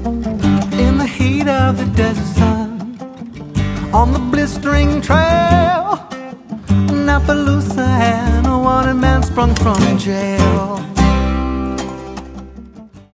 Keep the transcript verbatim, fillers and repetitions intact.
in the heat of the desert sun, on the blistering trail, in Appaloosa, and a wanted man sprung from jail.